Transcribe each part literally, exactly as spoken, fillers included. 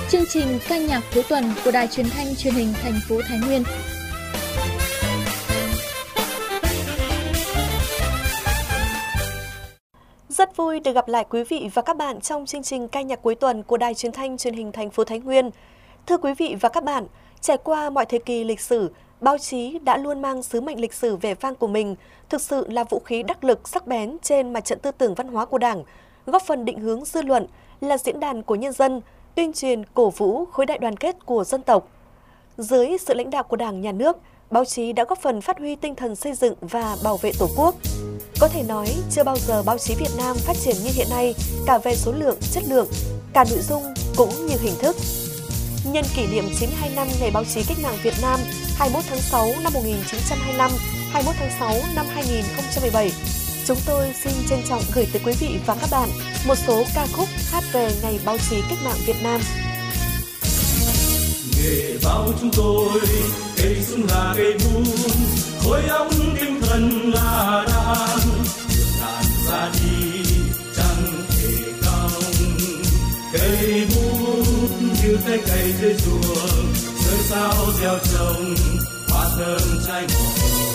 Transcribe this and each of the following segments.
chương trình ca nhạc cuối tuần của Đài Truyền thanh Truyền hình thành phố Thái Nguyên. Rất vui được gặp lại quý vị và các bạn trong chương trình ca nhạc cuối tuần của Đài Truyền thanh Truyền hình thành phố Thái Nguyên. Thưa quý vị và các bạn, trải qua mọi thời kỳ lịch sử, báo chí đã luôn mang sứ mệnh lịch sử vẻ vang của mình, thực sự là vũ khí đắc lực sắc bén trên mặt trận tư tưởng văn hóa của Đảng, góp phần định hướng dư luận, là diễn đàn của nhân dân, tuyên truyền cổ vũ khối đại đoàn kết của dân tộc. Dưới sự lãnh đạo của Đảng, Nhà nước, báo chí đã góp phần phát huy tinh thần xây dựng và bảo vệ Tổ quốc. Có thể nói, chưa bao giờ báo chí Việt Nam phát triển như hiện nay, cả về số lượng, chất lượng, cả nội dung cũng như hình thức. Nhân kỷ niệm chín mươi hai năm Ngày Báo chí Cách mạng Việt Nam hai mươi mốt tháng sáu năm một nghìn chín trăm hai mươi lăm, hai mươi mốt tháng sáu năm hai nghìn không trăm mười bảy, chúng tôi xin trân trọng gửi tới quý vị và các bạn một số ca khúc hát về Ngày Báo chí Cách mạng Việt Nam. Nghề báo chúng tôi, cây súng là cây bút, khối óc tinh thần là đàn, đàn ra đi chẳng thể cong. Cây bút như cái cây dưới ruộng, rơi sao gieo trồng, hoa thơm trái ngọt.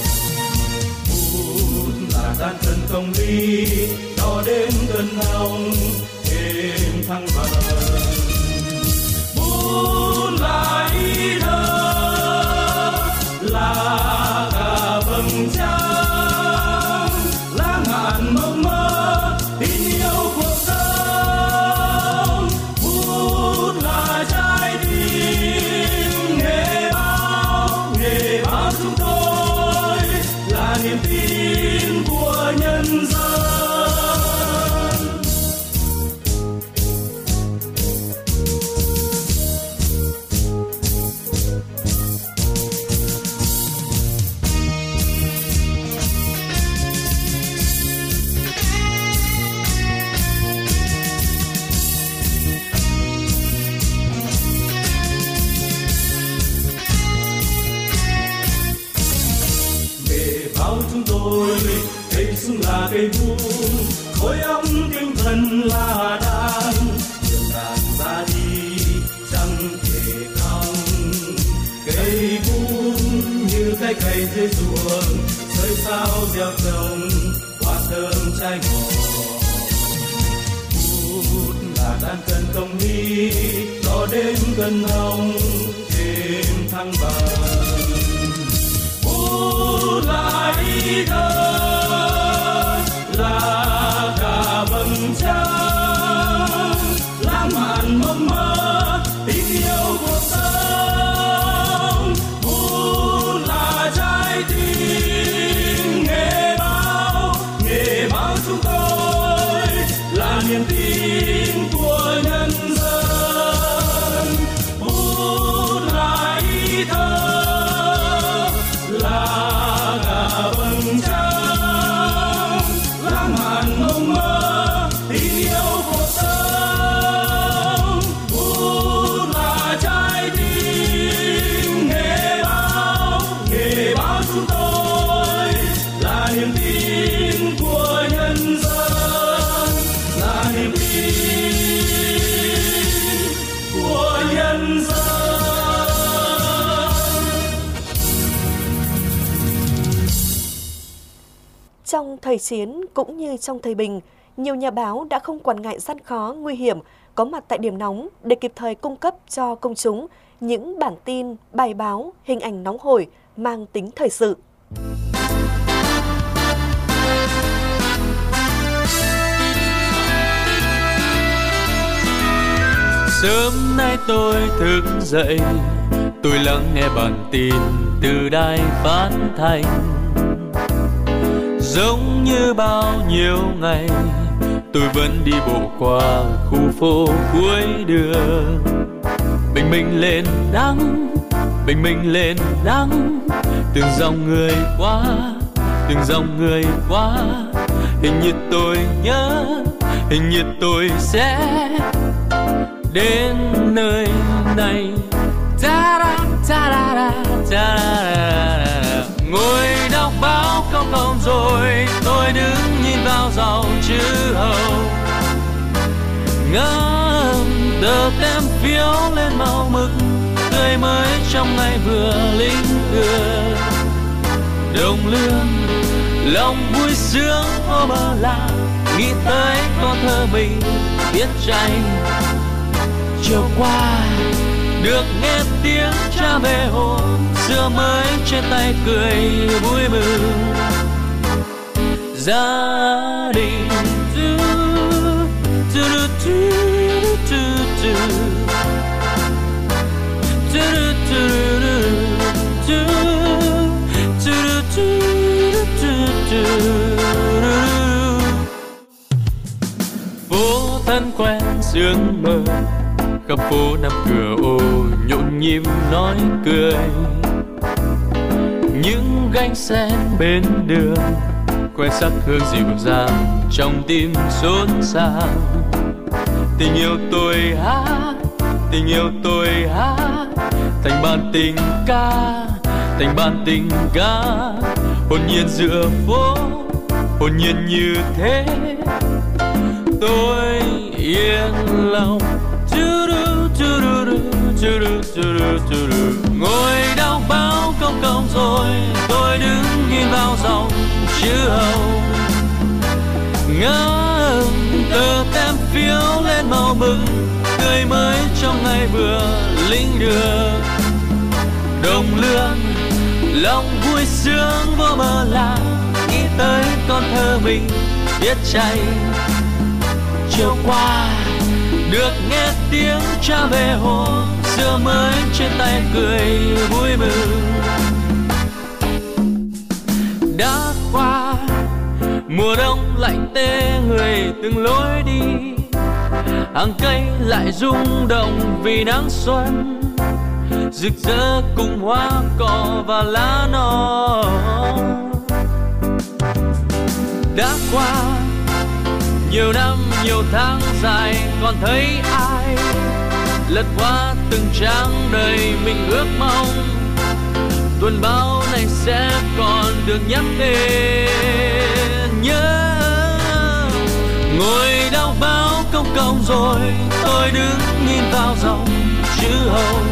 Bút là đan chân công lý, đo đếm cân hồng, thêm thăng bằng. Bút là ý thơ, là cả vầng trăng, lá ngàn mộng mơ, tin yêu cuộc sống. Bút là trái tim, nghề báo, nghề báo chúng tôi là niềm tin của nhân dân. Cây súng là cây bút, khối óc tinh thần là đàn, đường đàn ra đi chẳng thể cong. Cây bút như cái cây dưới ruộng, rơi sao gieo trồng, hoa thơm trái ngọt. Bút là đan cân công lý, đo đếm cân hồng, thêm thăng bằng. Bút là ý thơ, là cả vầng trăng, lãng mạn mộng mơ, tình yêu cuộc sống. Bút là trái tim, nghề báo, nghề báo chúng tôi là niềm tin của nhân dân. Bút là ý thơ, là cả vầng trăng, lãng mạn mộng mơ, tình yêu cuộc sống. Bút là trái tim, nghề báo, nghề báo chúng tôi là niềm tin của nhân dân, là niềm tin của nhân dân. Trong thời chiến cũng như trong thời bình, nhiều nhà báo đã không quản ngại gian khó, nguy hiểm, có mặt tại điểm nóng để kịp thời cung cấp cho công chúng những bản tin, bài báo, hình ảnh nóng hổi, mang tính thời sự. Sớm nay tôi thức dậy, tôi lắng nghe bản tin từ đài phát thanh. Giống như bao nhiêu ngày, tôi vẫn đi bộ qua khu phố cuối đường. Bình minh lên nắng, bình minh lên nắng, từng dòng người qua, từng dòng người qua. Hình như tôi nhớ, hình như tôi sẽ đến nơi này. Ta-da, ta-da, ta-da. Ngồi đọc báo công cộng rồi tôi đứng nhìn vào dòng chữ hồng, ngỡ tờ tem phiếu lên màu mực tươi mới trong ngày vừa linh đường. Đồng lương lòng vui sướng ô bờ làng, nghĩ tới con thơ mình viết tranh. Chiều qua được nghe tiếng cha về hôm xưa mới trên tay cười vui mừng. Gia đình du, du, du, du, du, du, du, du, du, du. Phố thân quen sương mờ, khắp phố năm cửa ô nhộn nhịp nói cười. Những gánh sen bên đường quen sắc hương dịu dàng trong tim xốn xang. Tình yêu tôi hát, tình yêu tôi hát thành bản tình ca, thành bản tình ca. Hồn nhiên giữa phố, hồn nhiên như thế, tôi yên lòng. Ngồi đọc báo công cộng rồi tôi đứng nhìn vào dòng chữ hồng. Ngỡ tờ tem phiếu lên màu mực tươi mới trong ngày vừa linh đường. Đồng lương lòng vui sướng vô bờ làng, nghĩ tới con thơ mình viết tranh. Chiều qua được nghe tiếng cha về hôm xưa mới trên tay cười vui mừng. Đã qua mùa đông lạnh tê người từng lối đi, hàng cây lại rung động vì nắng xuân rực rỡ cùng hoa cỏ và lá non. Đã qua nhiều năm nhiều tháng dài còn thấy ai lật qua từng trang đời mình ước mong. Tuần báo này sẽ còn được nhắc đến nhớ. Ngồi đọc báo công cộng rồi tôi đứng nhìn vào dòng chữ hồng.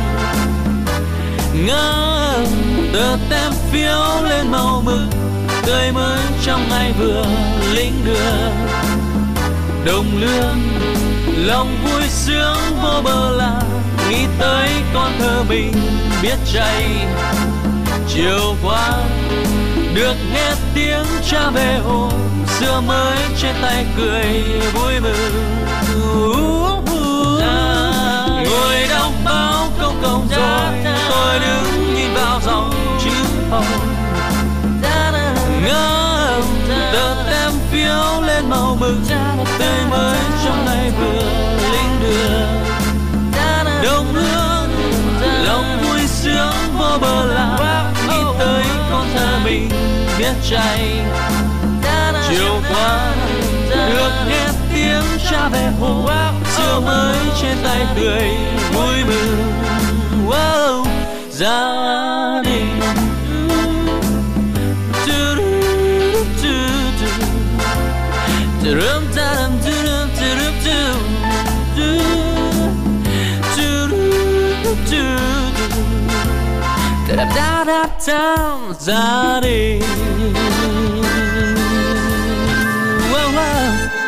Ngỡ tờ tem phiếu lên màu mực tươi mới trong ngày vừa linh đường. Đồng lương lòng vui sướng vô bờ làng, nghĩ tới con thơ mình viết chay. Chiều qua được nghe tiếng cha về hôm xưa mới trên tay cười vui mừng. Ngồi đọc báo công cộng rồi tôi đứng nhìn vào dòng chữ hồng. Ngỡ tờ tem phiếu lên màu mực tươi mới trong ngày vừa linh đường. Đồng hương lòng vui sướng vô bờ làng, nghĩ tới con thơ mình viết chay. Chiều qua được nghe tiếng cha về hôm xưa mới trên tay cười vui mừng. Wow, gia đình gia đình. Wow, wow.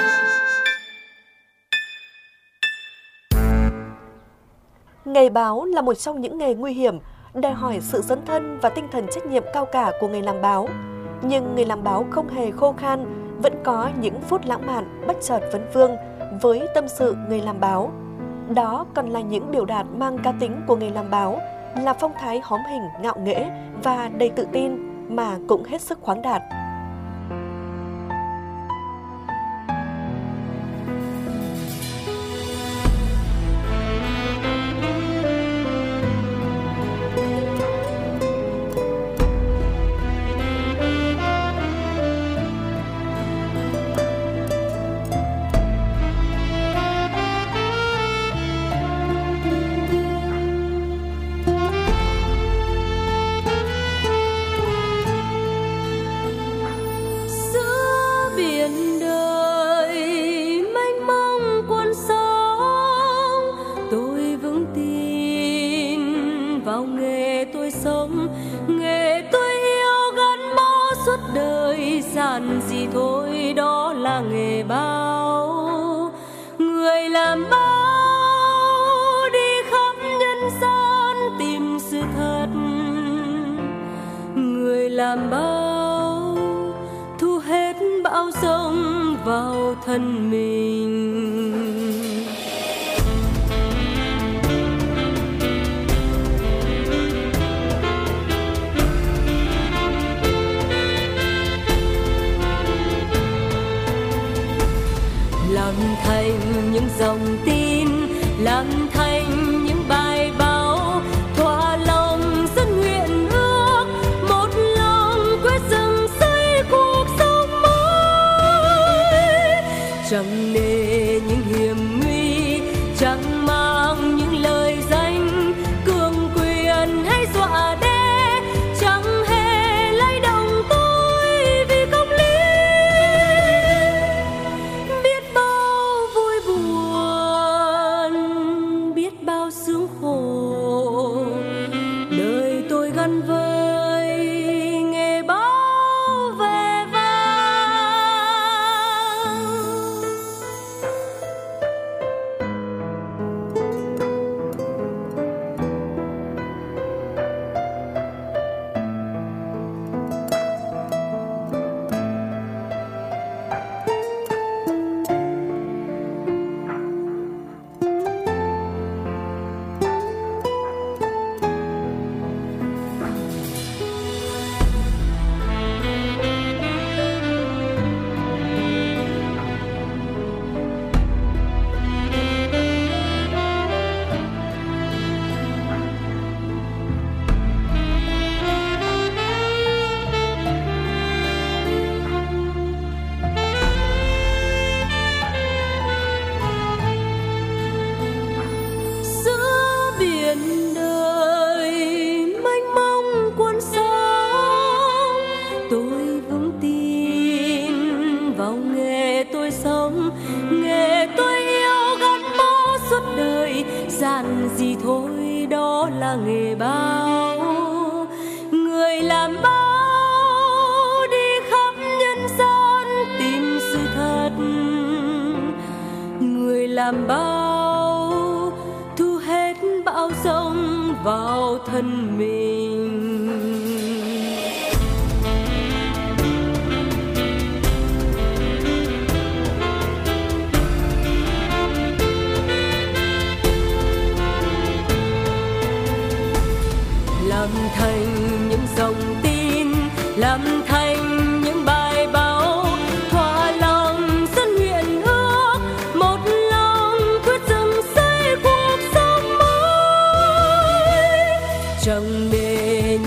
Nghề báo là một trong những nghề nguy hiểm, đòi hỏi sự dấn thân và tinh thần trách nhiệm cao cả của người làm báo. Nhưng người làm báo không hề khô khan, vẫn có những phút lãng mạn bất chợt vấn vương với tâm sự người làm báo. Đó còn là những biểu đạt mang cá tính của người làm báo, là phong thái hóm hình, ngạo nghễ và đầy tự tin mà cũng hết sức khoáng đạt. giản dị thôi đó là nghề báo. Người làm báo đi khắp nhân gian tìm sự thật, người làm báo thu hết bão giông vào thân mình. Làm thành những dòng tin, làm thành những bài báo, thỏa lòng dân nguyện ước, một lòng quyết dựng xây cuộc sống mới. Chẳng nề những hiểm nguy, chẳng mang những lời danh cường quyền hay dọa đe, chẳng hề lay động tôi vì công lý. Biết bao vui buồn, biết bao sướng khổ, đời tôi gắn với nghề báo vẻ vang. Giữa biển đời mênh mông cuốn sóng, tôi vững tin vào nghề tôi sống, nghề tôi yêu gắn bó suốt đời. Giản dị thôi đó là nghề báo. Người làm báo đi khắp nhân gian tìm sự thật, người làm báo thu hết bão giông vào thân mình. Làm thành những dòng tin, làm thành những bài báo, thỏa lòng dân nguyện ước, một lòng quyết dựng xây cuộc sống mới. Chẳng để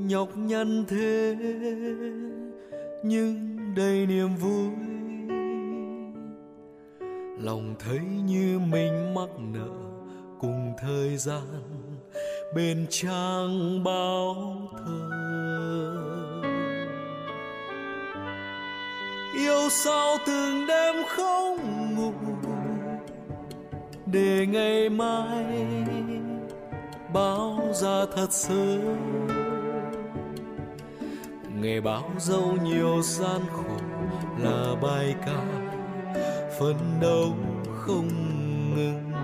nhọc nhằn thế nhưng đầy niềm vui. Lòng thấy như mình mắc nợ cùng thời gian bên trang báo thơ. Yêu sao từng đêm không ngủ để ngày mai báo ra thật sớm. Nghe báo dẫu nhiều gian khổ là bài ca phấn đấu không ngừng.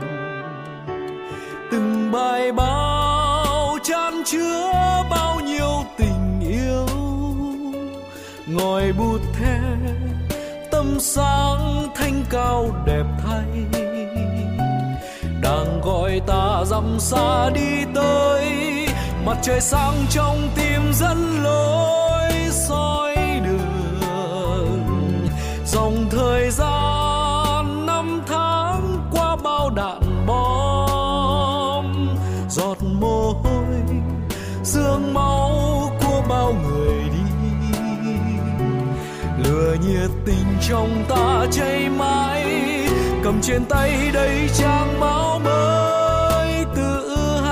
Từng bài báo chan chứa bao nhiêu tình yêu, ngòi bút thê tâm sáng thanh cao đẹp thay, đang gọi ta dặm xa đi tới. Mặt trời sáng trong tim dẫn lối soi đường, dòng thời gian năm tháng qua bao đạn bom, giọt mồ hôi sương máu của bao người đi. Lửa nhiệt tình trong ta cháy mãi, cầm trên tay đây trang báo mới tự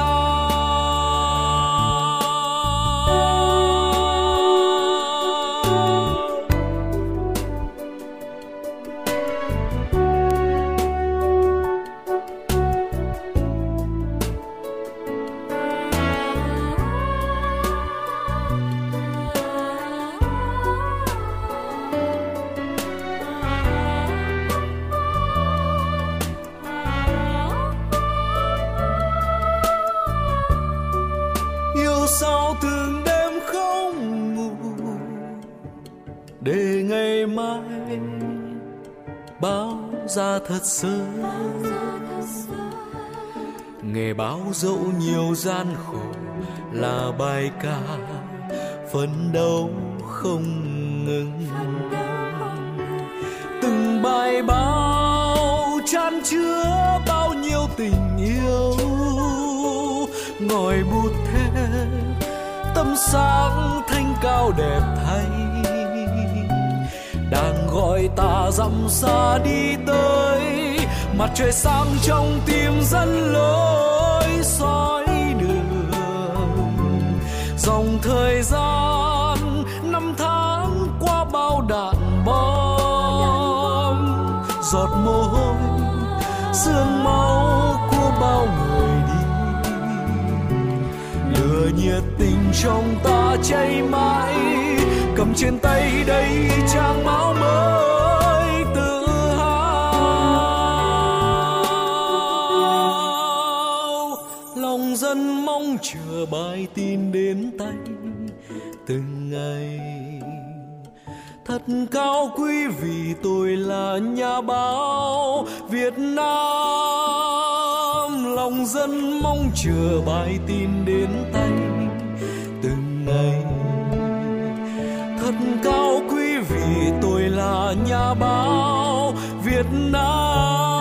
sao từng đêm không ngủ để ngày mai báo ra thật sớm. Nghe báo dẫu nhiều gian khổ là bài ca phấn đấu không ngừng. Từng bài báo chan chứa bao nhiêu tình yêu, ngòi bút thê tâm sáng thanh cao đẹp thay, đang gọi ta dặm xa đi tới. Mặt trời sáng trong tim dẫn lối soi đường, dòng thời gian năm tháng qua bao đạn bom, giọt mồ hôi sương máu của bao người đi. Lửa nhiệt tình trong ta cháy mãi, cầm trên tay đây trang báo mới tự hào. Lòng dân mong chờ bài tin đến tay từng ngày. Thật cao quý vì tôi là nhà báo Việt Nam. Lòng dân mong chờ bài tin đến tay từng ngày. Thật cao quý vì tôi là nhà báo Việt Nam.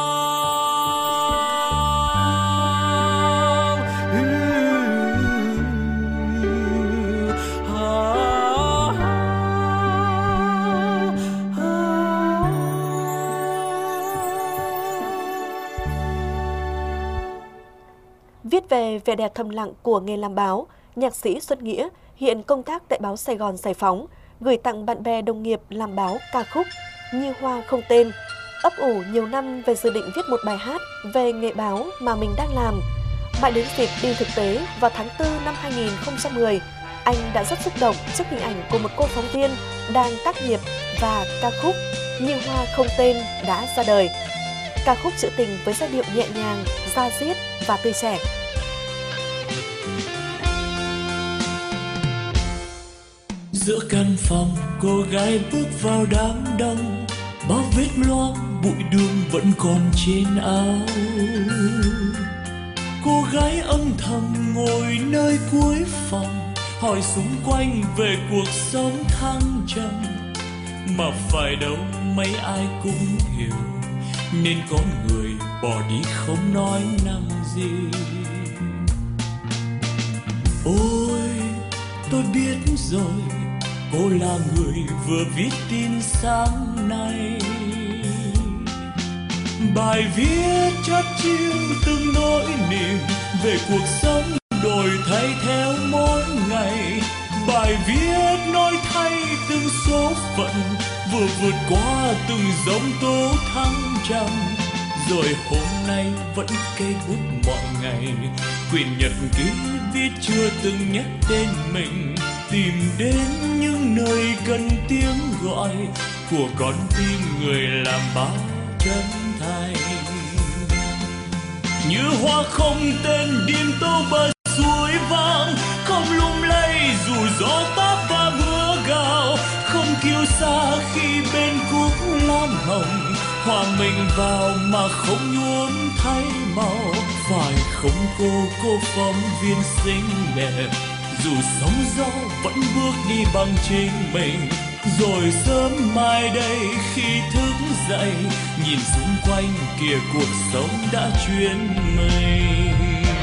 Viết về vẻ đẹp thầm lặng của nghề làm báo, nhạc sĩ Xuân Nghĩa hiện công tác tại báo Sài Gòn Giải Phóng, gửi tặng bạn bè đồng nghiệp làm báo ca khúc Như Hoa Không Tên. Ấp ủ nhiều năm về dự định viết một bài hát về nghề báo mà mình đang làm. Mãi đến dịp đi thực tế vào tháng tư năm hai nghìn không trăm mười, anh đã rất xúc động trước hình ảnh của một cô phóng viên đang tác nghiệp và ca khúc Như Hoa Không Tên đã ra đời. Ca khúc trữ tình với giai điệu nhẹ nhàng, da diết và tươi trẻ. Giữa căn phòng, cô gái bước vào đám đông, bao vết loang bụi đường vẫn còn trên áo. Cô gái âm thầm ngồi nơi cuối phòng, hỏi xung quanh về cuộc sống thăng trầm. Mà phải đâu mấy ai cũng hiểu, nên có người bỏ đi không nói năng gì. Ôi tôi biết rồi, cô là người vừa viết tin sáng nay. Bài viết chất chiêu từng nỗi niềm về cuộc sống đổi thay theo mỗi ngày. Bài viết nói thay từng số phận, vừa vượt qua từng giông tố thăng trầm. Rồi hôm nay vẫn cây bút mọi ngày, quyển nhật ký viết chưa từng nhắc tên mình, tìm đến những nơi cần tiếng gọi của con tim người làm báo chân thành. Như hoa không tên điên tô bờ suối vang, không lung lay dù gió táp và mưa gào, không kiêu sa khi bên cúc lam hồng, hòa mình vào mà không nhuốm thay màu. Phải không cô, cô phóng viên xinh đẹp, dù sóng gió vẫn bước đi bằng chính mình. Rồi sớm mai đây khi thức dậy, nhìn xung quanh kìa cuộc sống đã chuyển mình.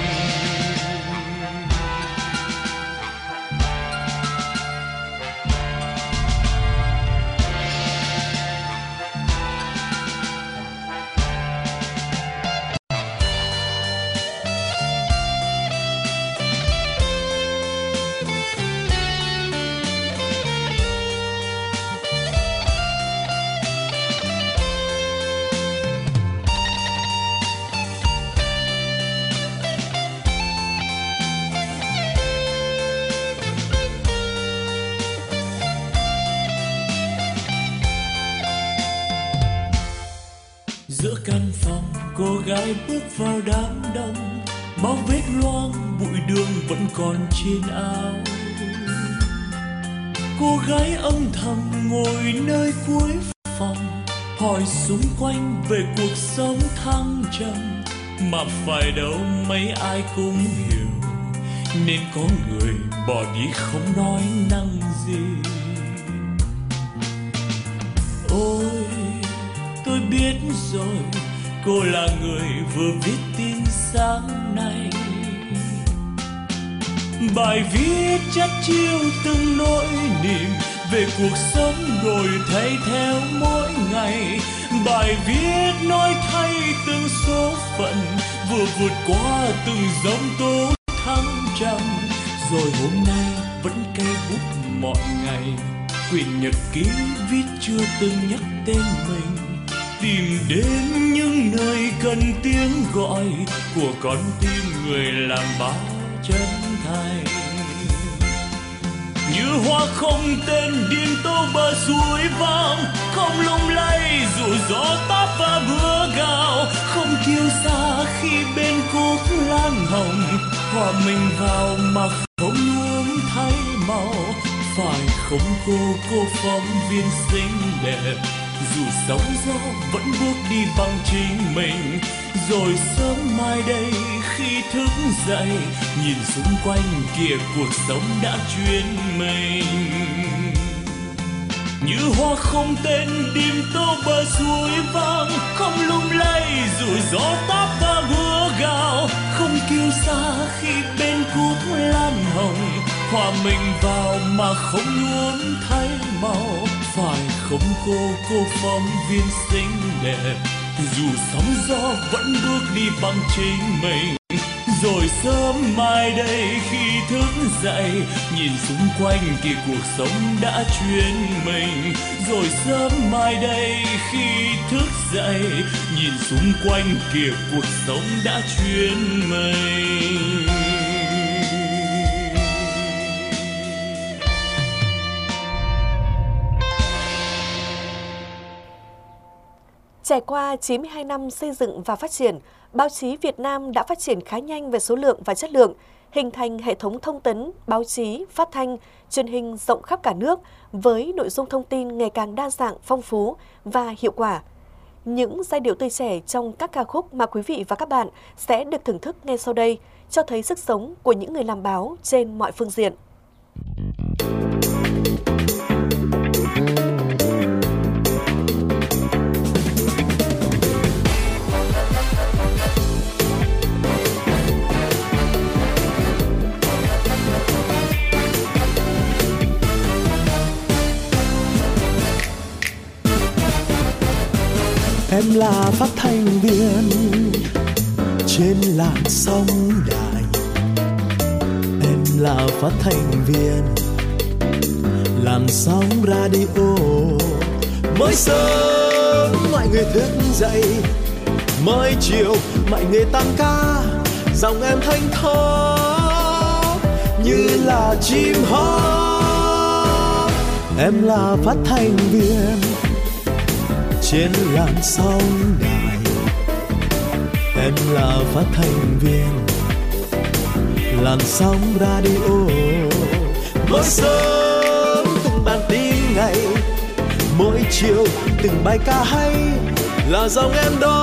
Giữa căn phòng cô gái bước vào đám đông, bao vết loang bụi đường vẫn còn trên áo. Cô gái âm thầm ngồi nơi cuối phòng, hỏi xung quanh về cuộc sống thăng trầm. Mà phải đâu mấy ai cũng hiểu, nên có người bỏ đi không nói năng gì. Ôi tôi biết rồi, cô là người vừa viết tin sáng nay. Bài viết chất chiêu từng nỗi niềm về cuộc sống đổi thay theo mỗi ngày. Bài viết nói thay từng số phận, vừa vượt qua từng giông tố thăng trầm. Rồi hôm nay vẫn cây bút mọi ngày, quyển nhật ký viết chưa từng nhắc tên mình, tìm đến những nơi cần tiếng gọi của con tim người làm báo chân thành. Như hoa không tên điên tô bờ suối vang, không lung lay dù gió táp và mưa gào, không kiêu sa khi bên cúc lan hồng, hòa mình vào mà không nhuốm thay màu. Phải không cô, cô phóng viên xinh đẹp, dù sóng gió vẫn bước đi bằng chính mình. Rồi sớm mai đây khi thức dậy, nhìn xung quanh kìa cuộc sống đã chuyển mình. Như hoa không tên đêm tô bờ suối vang, không lung lay dù gió táp và mưa gào, không kiêu sa khi bên cúc lan hồng, hòa mình vào mà không nhuốm thay màu. Phải không cô, cô phóng viên xinh đẹp, dù sóng gió vẫn bước đi bằng chính mình. Rồi sớm mai đây khi thức dậy, nhìn xung quanh kìa cuộc sống đã chuyển mình. Rồi sớm mai đây khi thức dậy, nhìn xung quanh kìa cuộc sống đã chuyển mình. Trải qua chín mươi hai năm xây dựng và phát triển, báo chí Việt Nam đã phát triển khá nhanh về số lượng và chất lượng, hình thành hệ thống thông tấn, báo chí, phát thanh, truyền hình rộng khắp cả nước với nội dung thông tin ngày càng đa dạng, phong phú và hiệu quả. Những giai điệu tươi trẻ trong các ca khúc mà quý vị và các bạn sẽ được thưởng thức ngay sau đây cho thấy sức sống của những người làm báo trên mọi phương diện. Em là phát thanh viên trên làn sóng đài. Em là phát thanh viên làn sóng radio. Mỗi sớm mọi người thức dậy, mỗi chiều mọi người tăng ca, giọng em thanh thoát như là chim hót. Em là phát thanh viên trên làn sóng đài. Em là phát thanh viên làn sóng radio. Mỗi sớm từng bản tin ngày, mỗi chiều từng bài ca hay, là giọng em đó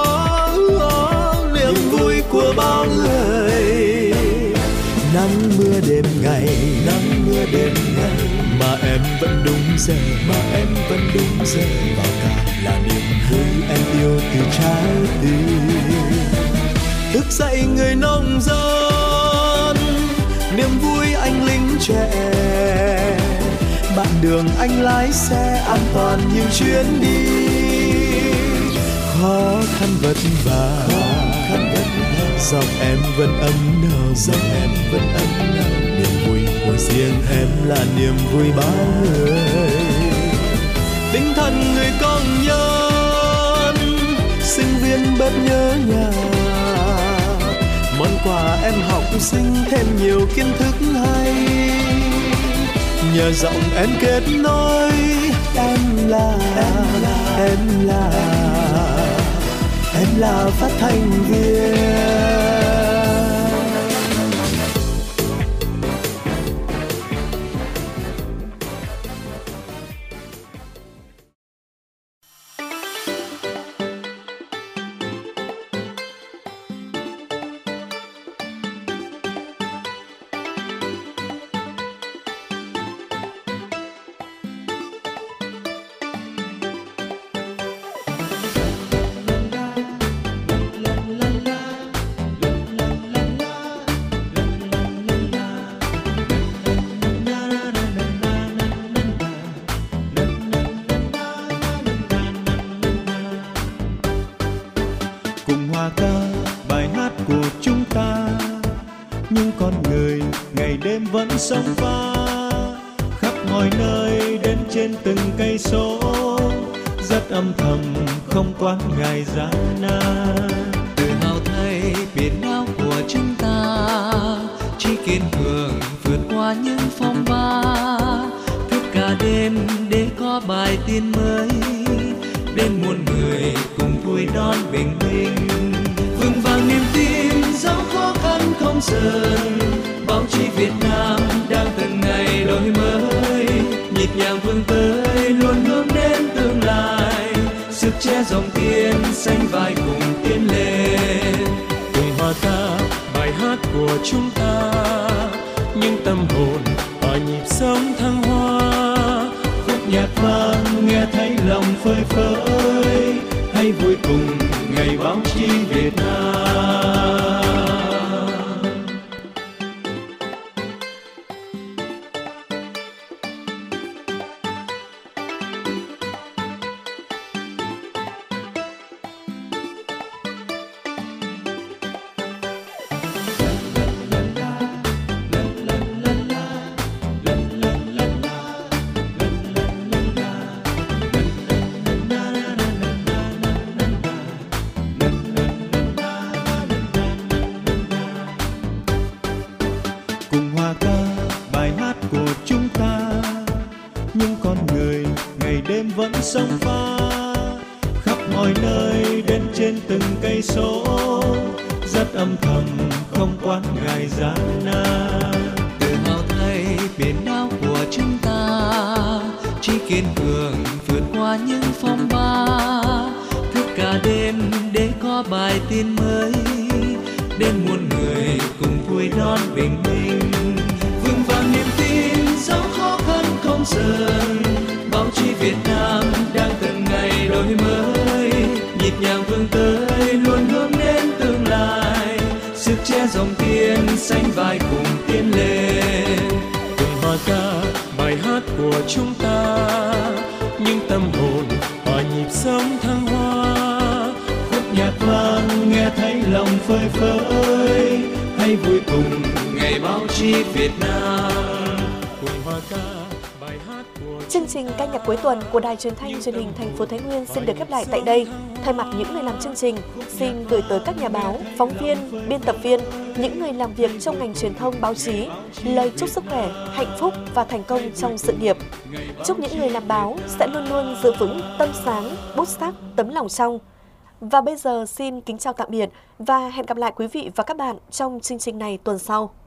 niềm vui của bao người. Nắng mưa đêm ngày, nắng mưa đêm ngày, mà em vẫn đúng giờ, mà em vẫn đúng giờ. Vào ca là niềm vui em yêu từ trái tim. Thức dậy người nông dân, niềm vui anh lính trẻ. Bạn đường anh lái xe an toàn những chuyến đi. Khó khăn vất vả, dòng em vẫn ấm nồng, dòng em vẫn ấm nồng. Niềm vui của riêng em là niềm vui bao người. Tinh thần người công nhân, sinh viên bớt nhớ nhà. Món quà em học sinh thêm nhiều kiến thức hay. Nhờ giọng em kết nối. Em là, em là, em là, em là phát thanh viên. Sông pha khắp mọi nơi đến trên từng cây số, rất âm thầm không quán ngại gian nan. Tự hào thay biển đảo của chúng ta, chỉ kiên cường vượt qua những phong ba. Thức cả đêm để có bài tin mới, đến muôn người cùng vui đón bình minh. Vững vàng niềm tin dẫu khó khăn không dừng, báo chí Việt Nam đang từng ngày đổi mới, nhịp nhàng vươn tới luôn hướng đến tương lai. Sức trẻ dòng tiên xanh vai cùng tiến lên, cùng hòa ca bài hát của chúng ta, những tâm hồn hòa nhịp sống thăng hoa. Khúc nhạc vang nghe thấy lòng phơi phới, hay vui cùng ngày báo chí Việt Nam. Sông pha khắp mọi nơi đến trên từng cây số, rất âm thầm không quán ngại gian nan. Tự hào thay biển đảo của chúng ta, chỉ kiên cường vượt qua những phong ba. Thức cả đêm để có bài tin mới, đến muôn người cùng vui đón bình minh. Vững vàng niềm tin dẫu khó khăn không dừng, báo chí Việt Nam đang từng ngày đổi mới, nhịp nhàng vươn tới luôn hướng đến tương lai. Sức trẻ dòng tiên sánh vai cùng tiến lên, cùng hòa ca bài hát của chúng ta, những tâm hồn hòa nhịp sống thăng hoa. phơi phới, hãy vui cùng ngày báo chí Việt Nam. Cùng hòa ca bài hát của Chương trình ca nhạc cuối tuần của Đài Truyền thanh Truyền hình thành phố Thái Nguyên xin được khép lại tại đây. Thay mặt những người làm chương trình, xin gửi tới các nhà báo, phóng viên, biên tập viên, những người làm việc trong ngành truyền thông báo chí lời chúc sức khỏe, hạnh phúc và thành công trong sự nghiệp. Chúc những người làm báo sẽ luôn luôn giữ vững tâm sáng, bút sắc, tấm lòng trong. Và bây giờ xin kính chào tạm biệt và hẹn gặp lại quý vị và các bạn trong chương trình này tuần sau.